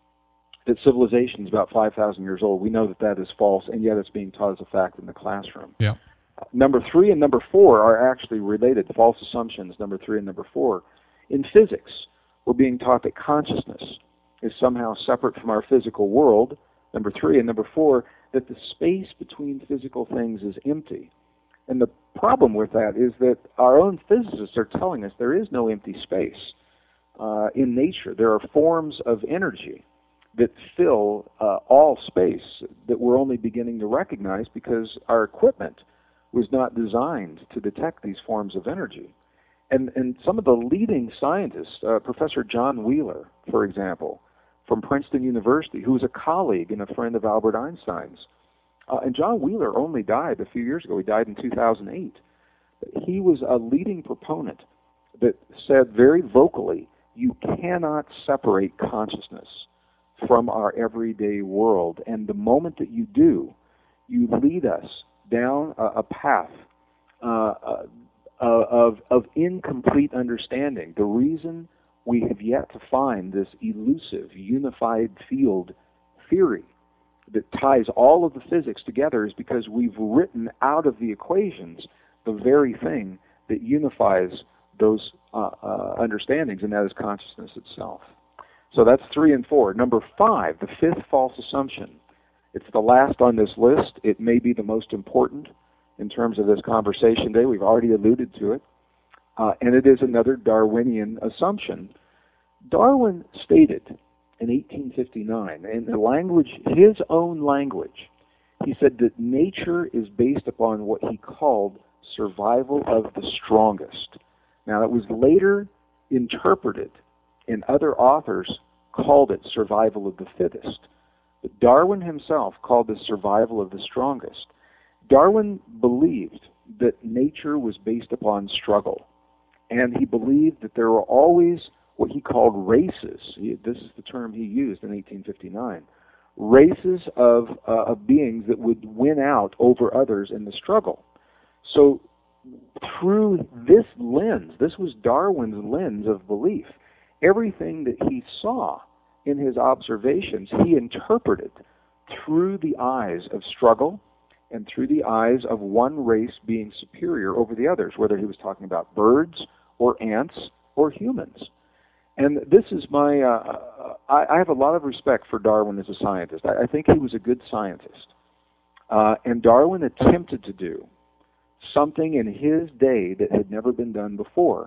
that civilization is about five thousand years old, we know that that is false, and yet it's being taught as a fact in the classroom. Yeah. Uh, number three and number four are actually related, false assumptions, number three and number four. In physics, we're being taught that consciousness is somehow separate from our physical world, number three, and number four, that the space between physical things is empty. And the problem with that is that our own physicists are telling us there is no empty space. Uh, in nature, there are forms of energy that fill uh, all space that we're only beginning to recognize because our equipment was not designed to detect these forms of energy. And, and some of the leading scientists, uh, Professor John Wheeler, for example, from Princeton University, who was a colleague and a friend of Albert Einstein's, Uh, and John Wheeler only died a few years ago. He died in two thousand eight. He was a leading proponent that said very vocally, you cannot separate consciousness from our everyday world. And the moment that you do, you lead us down a, a path uh, uh, of, of incomplete understanding. The reason we have yet to find this elusive, unified field theory that ties all of the physics together, is because we've written out of the equations the very thing that unifies those uh, uh, understandings, and that is consciousness itself. So that's three and four. Number five, the fifth false assumption. It's the last on this list. It may be the most important in terms of this conversation today. We've already alluded to it. Uh, and it is another Darwinian assumption. Darwin stated in eighteen fifty-nine, in the language, his own language, he said that nature is based upon what he called survival of the strongest. Now, it was later interpreted, and other authors called it survival of the fittest. But Darwin himself called this survival of the strongest. Darwin believed that nature was based upon struggle, and he believed that there were always what he called races. He, this is the term he used in eighteen fifty-nine. Races of, uh, of beings that would win out over others in the struggle. So through this lens, this was Darwin's lens of belief, everything that he saw in his observations, he interpreted through the eyes of struggle and through the eyes of one race being superior over the others, whether he was talking about birds or ants or humans. And this is my, uh, I, I have a lot of respect for Darwin as a scientist. I, I think he was a good scientist. Uh, and Darwin attempted to do something in his day that had never been done before.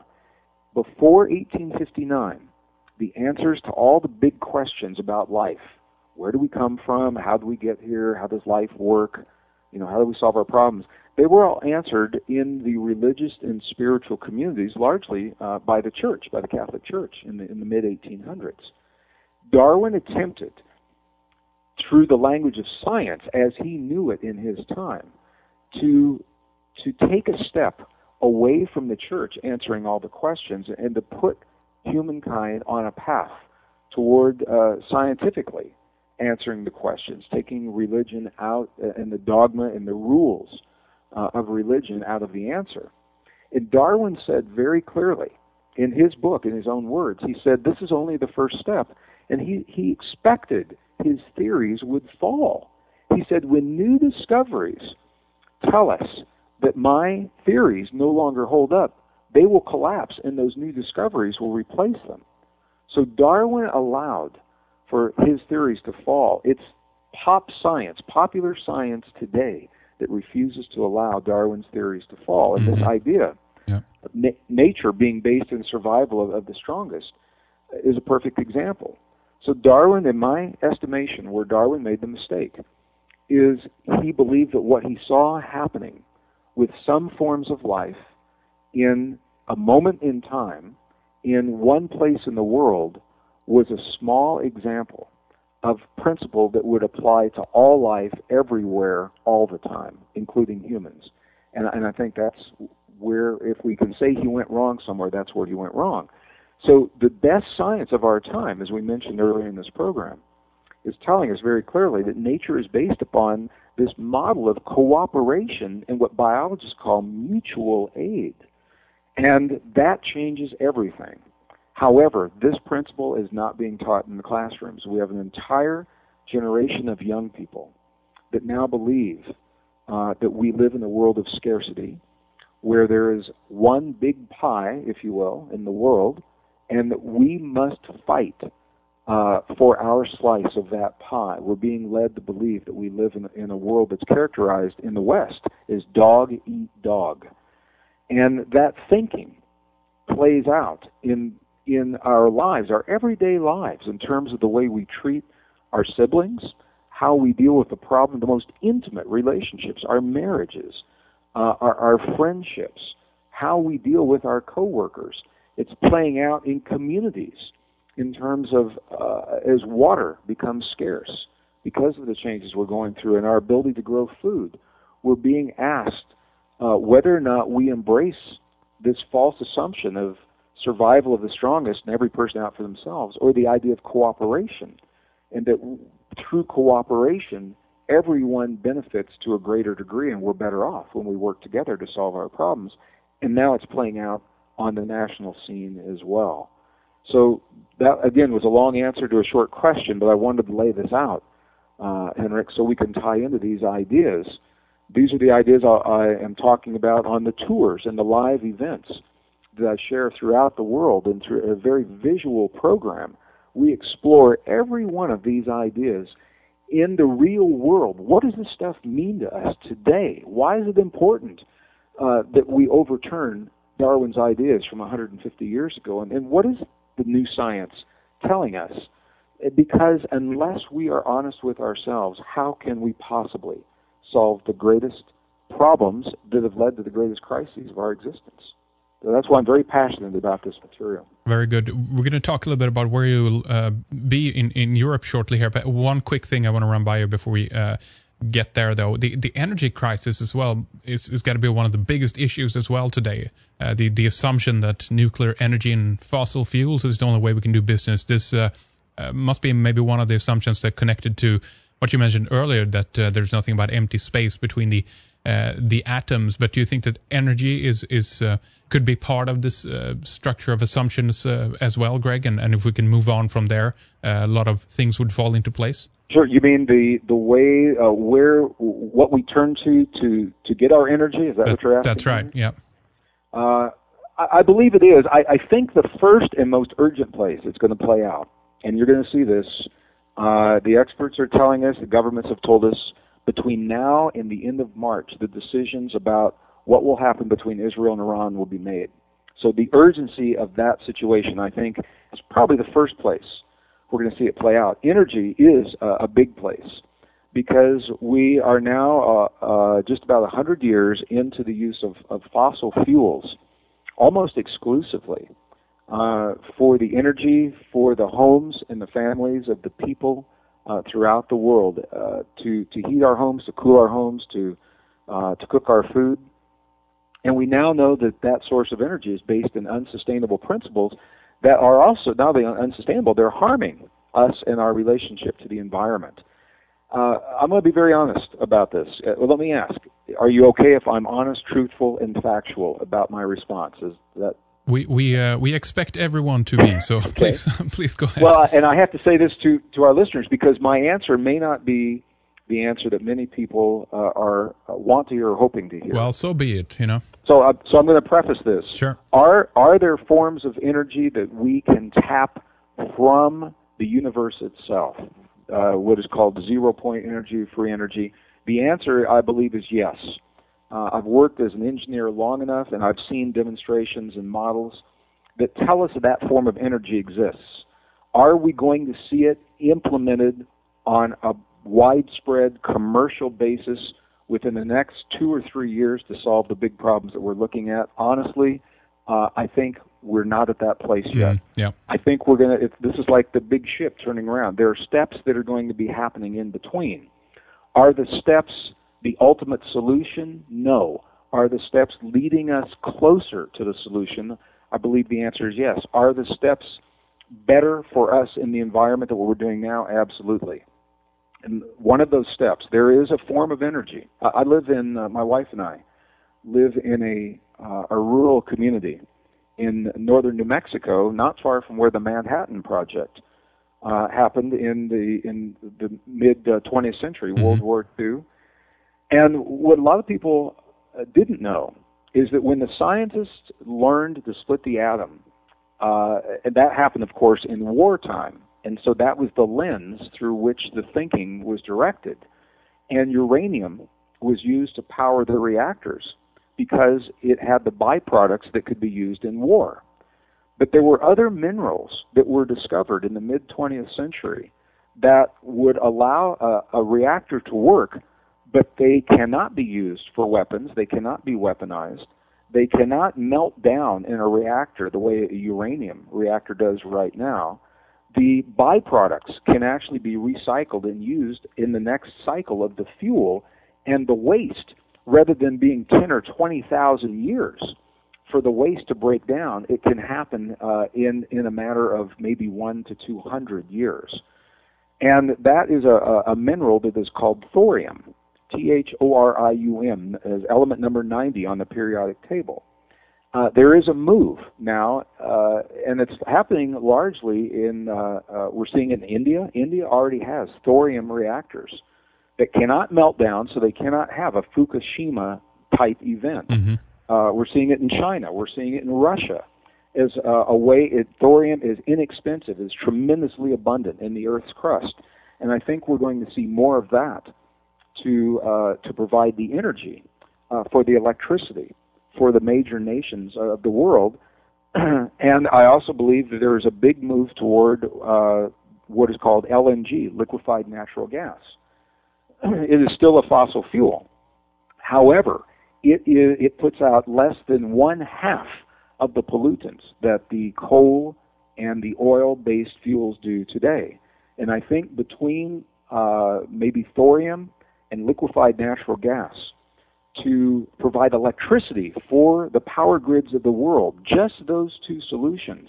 Before eighteen fifty-nine, the answers to all the big questions about life, where do we come from, how do we get here, how does life work, you know, how do we solve our problems, they were all answered in the religious and spiritual communities, largely uh, by the church, by the Catholic Church in the, in the mid eighteen hundreds. Darwin attempted, through the language of science as he knew it in his time, to, to take a step away from the church answering all the questions and to put humankind on a path toward uh, scientifically answering the questions, taking religion out uh, and the dogma and the rules uh, of religion out of the answer. And Darwin said very clearly in his book, in his own words, he said this is only the first step. And he, he expected his theories would fall. He said, when new discoveries tell us that my theories no longer hold up, they will collapse and those new discoveries will replace them. So Darwin allowed for his theories to fall. It's pop science, popular science today, that refuses to allow Darwin's theories to fall. And mm-hmm. this idea yeah. of na- nature being based in survival of, of the strongest is a perfect example. So Darwin, in my estimation, where Darwin made the mistake, is he believed that what he saw happening with some forms of life in a moment in time, in one place in the world, was a small example of principle that would apply to all life everywhere all the time, including humans. And, and I think that's where, if we can say he went wrong somewhere, that's where he went wrong. So the best science of our time, as we mentioned earlier in this program, is telling us very clearly that nature is based upon this model of cooperation and what biologists call mutual aid. And that changes everything. However, this principle is not being taught in the classrooms. We have an entire generation of young people that now believe uh, that we live in a world of scarcity, where there is one big pie, if you will, in the world, and that we must fight uh, for our slice of that pie. We're being led to believe that we live in, in a world that's characterized in the West as dog eat dog. And that thinking plays out in in our lives, our everyday lives, in terms of the way we treat our siblings, how we deal with the problem, the most intimate relationships, our marriages, uh, our, our friendships, how we deal with our coworkers. It's playing out in communities in terms of uh, as water becomes scarce because of the changes we're going through and our ability to grow food. We're being asked uh, whether or not we embrace this false assumption of survival of the strongest and every person out for themselves, or the idea of cooperation, and that through cooperation, everyone benefits to a greater degree, and we're better off when we work together to solve our problems. And now it's playing out on the national scene as well. So that, again, was a long answer to a short question, but I wanted to lay this out, uh, Henrik, so we can tie into these ideas. These are the ideas I, I am talking about on the tours and the live events that I share throughout the world, and through a very visual program. We explore every one of these ideas in the real world. What does this stuff mean to us today? Why is it important uh, that we overturn Darwin's ideas from one hundred fifty years ago? And, and what is the new science telling us? Because unless we are honest with ourselves, how can we possibly solve the greatest problems that have led to the greatest crises of our existence? So that's why I'm very passionate about this material. Very good. We're going to talk a little bit about where you'll uh, be in, in Europe shortly here. But one quick thing I want to run by you before we uh, get there, though. The the energy crisis as well is, is going to be one of the biggest issues as well today. Uh, the, the assumption that nuclear energy and fossil fuels is the only way we can do business. This uh, uh, must be maybe one of the assumptions that connected to what you mentioned earlier, that uh, there's nothing about empty space between the uh, the atoms. But do you think that energy is is uh, could be part of this uh, structure of assumptions uh, as well, Greg? And, and if we can move on from there, uh, a lot of things would fall into place? Sure. You mean the the way uh, where what we turn to to to get our energy? Is that, that what you're asking? That's right. Yeah. Uh, I, I believe it is. I, I think the first and most urgent place it's going to play out, and you're going to see this. Uh, the experts are telling us, the governments have told us, between now and the end of March, the decisions about what will happen between Israel and Iran will be made. So the urgency of that situation, I think, is probably the first place we're going to see it play out. Energy is a, a big place because we are now uh, uh, just about one hundred years into the use of, of fossil fuels, almost exclusively, uh, for the energy, for the homes and the families of the people uh, throughout the world, uh, to, to heat our homes, to cool our homes, to, uh, to cook our food. And we now know that that source of energy is based in unsustainable principles that are also, not only unsustainable, they're harming us and our relationship to the environment. Uh, I'm going to be very honest about this. Uh, well, let me ask, are you okay if I'm honest, truthful, and factual about my response? Is that We we uh, we expect everyone to be, so okay. please please go ahead. Well, and I have to say this to, to our listeners, because my answer may not be the answer that many people uh, are uh, want to hear or hoping to hear. Well, so be it, you know. So, uh, so I'm going to preface this. Sure. Are are there forms of energy that we can tap from the universe itself? Uh, what is called zero-point energy, free energy? The answer, I believe, is yes. Uh, I've worked as an engineer long enough, and I've seen demonstrations and models that tell us that form of energy exists. Are we going to see it implemented on a widespread commercial basis within the next two or three years to solve the big problems that we're looking at? Honestly, uh, I think we're not at that place yet. Mm, yeah. I think we're going to, this is like the big ship turning around. There are steps that are going to be happening in between. Are the steps the ultimate solution? No. Are the steps leading us closer to the solution? I believe the answer is yes. Are the steps better for us in the environment than what we're doing now? Absolutely. And one of those steps, there is a form of energy. I live in, uh, my wife and I live in a, uh, a rural community in northern New Mexico, not far from where the Manhattan Project uh, happened in the in the mid twentieth century, mm-hmm. World War Two. And what a lot of people uh, didn't know is that when the scientists learned to split the atom, uh, and that happened, of course, in wartime, and so that was the lens through which the thinking was directed. And uranium was used to power the reactors because it had the byproducts that could be used in war. But there were other minerals that were discovered in the mid twentieth century that would allow a, a reactor to work, but they cannot be used for weapons. They cannot be weaponized. They cannot melt down in a reactor the way a uranium reactor does right now. The byproducts can actually be recycled and used in the next cycle of the fuel, and the waste, rather than being ten or twenty thousand years for the waste to break down, it can happen uh, in in a matter of maybe one to two hundred years. And that is a, a mineral that is called thorium, T H O R I U M, as element number ninety on the periodic table. uh, there is a move now, uh, and it's happening largely in, uh, uh, we're seeing it in India. India already has thorium reactors that cannot melt down, so they cannot have a Fukushima-type event. Mm-hmm. Uh, we're seeing it in China. We're seeing it in Russia. As uh, a way, it, thorium is inexpensive, is tremendously abundant in the Earth's crust, and I think we're going to see more of that to uh, to provide the energy uh, for the electricity for the major nations of the world. And I also believe that there is a big move toward uh, what is called L N G, liquefied natural gas. It is still a fossil fuel. However, it is, it puts out less than one half of the pollutants that the coal and the oil-based fuels do today. And I think between uh, maybe thorium and liquefied natural gas to provide electricity for the power grids of the world, just those two solutions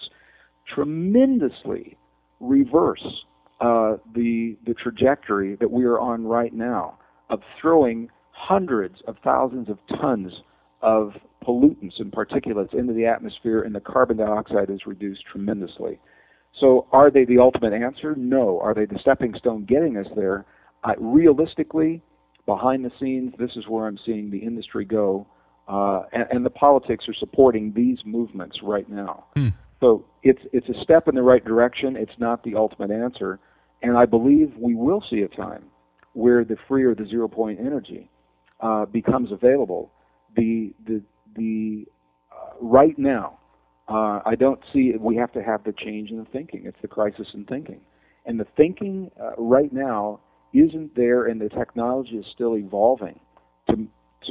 tremendously reverse uh, the the trajectory that we are on right now of throwing hundreds of thousands of tons of pollutants and particulates into the atmosphere, and the carbon dioxide is reduced tremendously. So are they the ultimate answer? No. Are they the stepping stone getting us there? Uh, realistically, behind the scenes, this is where I'm seeing the industry go, uh, and, and the politics are supporting these movements right now. Hmm. So it's it's a step in the right direction. It's not the ultimate answer, and I believe we will see a time where the free or the zero-point energy uh, becomes available. The the the uh, right now, uh, I don't see we have to have the change in the thinking. It's the crisis in thinking, and the thinking uh, right now isn't there, and the technology is still evolving. To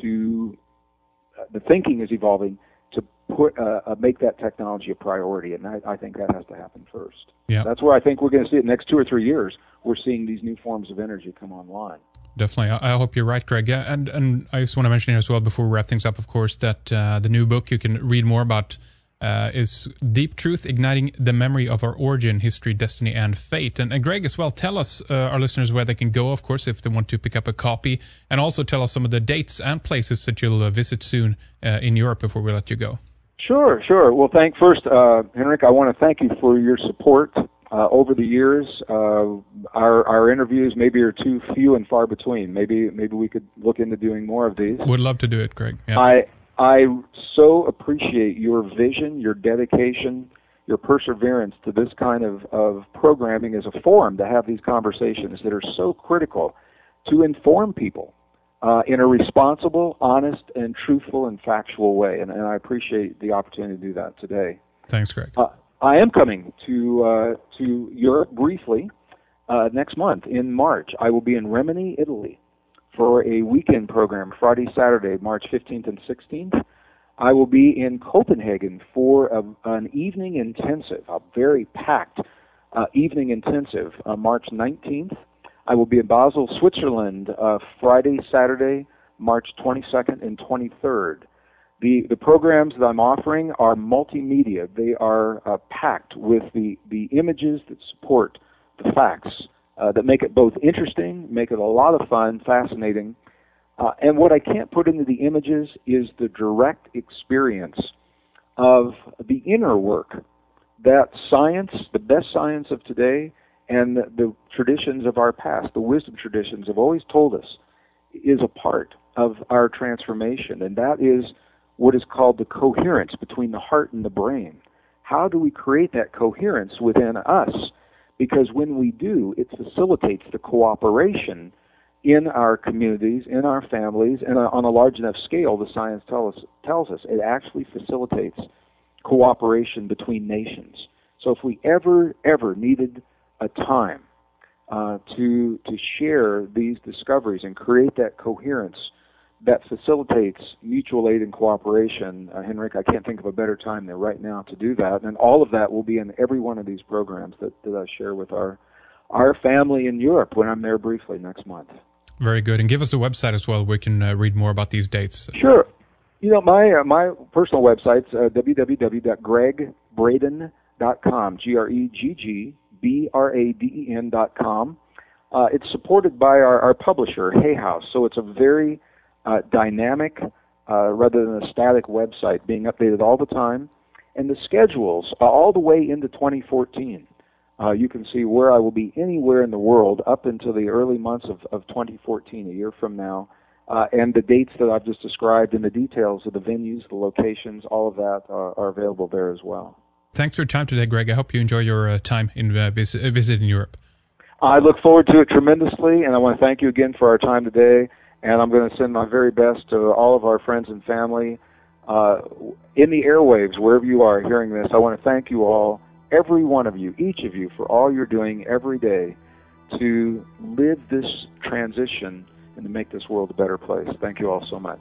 to uh, the thinking is evolving to put uh, uh, make that technology a priority, and I, I think that has to happen first. Yeah. That's where I think we're going to see it in the next two or three years. We're seeing these new forms of energy come online. Definitely. I, I hope you're right, Greg. Yeah, and, and I just want to mention here as well, before we wrap things up, of course, that uh, the new book you can read more about uh, is Deep Truth, Igniting the Memory of Our Origin, History, Destiny, and Fate. And, and Greg, as well, tell us, uh, our listeners, where they can go, of course, if they want to pick up a copy, and also tell us some of the dates and places that you'll uh, visit soon uh, in Europe before we let you go. Sure, sure. Well, thank first, uh, Henrik, I want to thank you for your support. Uh, over the years, uh, our our interviews maybe are too few and far between. Maybe maybe we could look into doing more of these. Would love to do it, Greg. Yeah. I I so appreciate your vision, your dedication, your perseverance to this kind of, of programming as a forum to have these conversations that are so critical to inform people uh, in a responsible, honest, and truthful and factual way. And, and I appreciate the opportunity to do that today. Thanks, Greg. Uh, I am coming to uh, to Europe briefly uh, next month in March. I will be in Rimini, Italy, for a weekend program, Friday, Saturday, March fifteenth and sixteenth. I will be in Copenhagen for a, an evening intensive, a very packed uh, evening intensive, uh, March nineteenth. I will be in Basel, Switzerland, uh, Friday, Saturday, March twenty-second and twenty-third. The, the programs that I'm offering are multimedia. They are uh, packed with the, the images that support the facts, uh, that make it both interesting, make it a lot of fun, fascinating. Uh, and what I can't put into the images is the direct experience of the inner work that science, the best science of today, and the, the traditions of our past, the wisdom traditions, have always told us is a part of our transformation, and that is what is called the coherence between the heart and the brain. How do we create that coherence within us? Because when we do, it facilitates the cooperation in our communities, in our families, and on a large enough scale, the science tell us, tells us, it actually facilitates cooperation between nations. So if we ever, ever needed a time uh, to to share these discoveries and create that coherence that facilitates mutual aid and cooperation, uh, Henrik, I can't think of a better time than right now to do that. And all of that will be in every one of these programs that, that I share with our our family in Europe when I'm there briefly next month. Very good. And give us a website as well where we can uh, read more about these dates. Sure. You know, my uh, my personal website's uh, w w w dot greg braden dot com, G R E G G B R A D E N dot com. Uh, it's supported by our, our publisher, Hay House, so it's a very Uh, dynamic, uh, rather than a static website, being updated all the time. And the schedules uh, all the way into twenty fourteen. Uh, you can see where I will be anywhere in the world up until the early months of, of twenty fourteen, a year from now. Uh, and the dates that I've just described and the details of the venues, the locations, all of that are, are available there as well. Thanks for your time today, Greg. I hope you enjoy your uh, time in uh, vis- uh, visiting Europe. I look forward to it tremendously, and I want to thank you again for our time today. And I'm going to send my very best to all of our friends and family uh, in the airwaves, wherever you are hearing this. I want to thank you all, every one of you, each of you, for all you're doing every day to live this transition and to make this world a better place. Thank you all so much.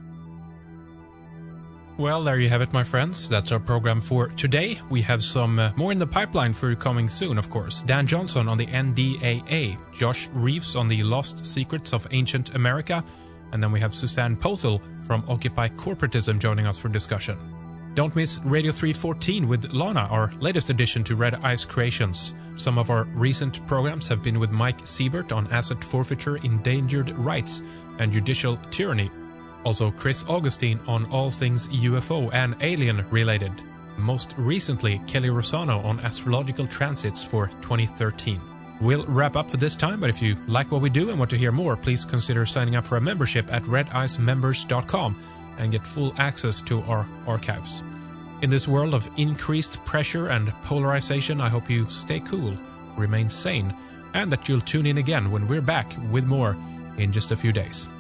Well, there you have it, my friends. That's our program for today. We have some uh, more in the pipeline for you coming soon, of course. Dan Johnson on the N D A A, Josh Reeves on the Lost Secrets of Ancient America, and then we have Suzanne Posel from Occupy Corporatism joining us for discussion. Don't miss Radio three fourteen with Lana, our latest addition to Red Ice Creations. Some of our recent programs have been with Mike Siebert on asset forfeiture, endangered rights, and judicial tyranny. Also Chris Augustine on all things U F O and alien related. Most recently, Kelly Rosano on astrological transits for twenty thirteen. We'll wrap up for this time, but if you like what we do and want to hear more, please consider signing up for a membership at red ice members dot com and get full access to our archives. In this world of increased pressure and polarization, I hope you stay cool, remain sane, and that you'll tune in again when we're back with more in just a few days.